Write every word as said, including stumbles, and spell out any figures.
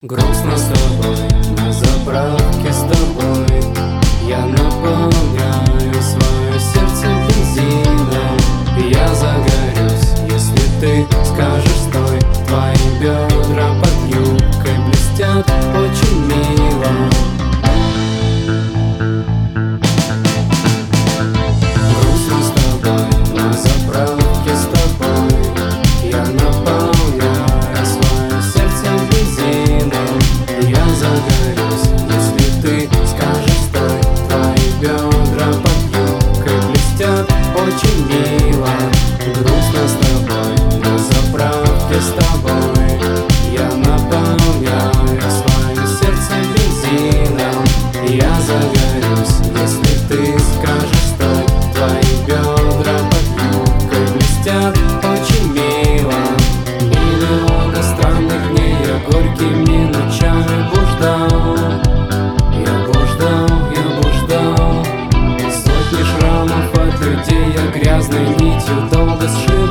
Грустно с тобой, на заправке с тобой. Я наполняю свое сердце бензином. Я загорюсь, если ты скажешь стой. Твои бедра под юбкой блестят очень мило. Грустно с тобой, на заправке с тобой. Я наполняю свое сердце бензином. Я загорюсь, если ты скажешь стой. Твои бедра под юбкой блестят очень мило. Грустно с тобой, на заправке с тобой. Я наполняю свое сердце бензином. Я загорюсь, если ты скажешь стой. Твои бедра под юбкой блестят очень мило. Миллионы странных дней я горькими ночами блуждал. Я блуждал, я блуждал. Сотни шрамов от людей я грязной нитью долго сшил.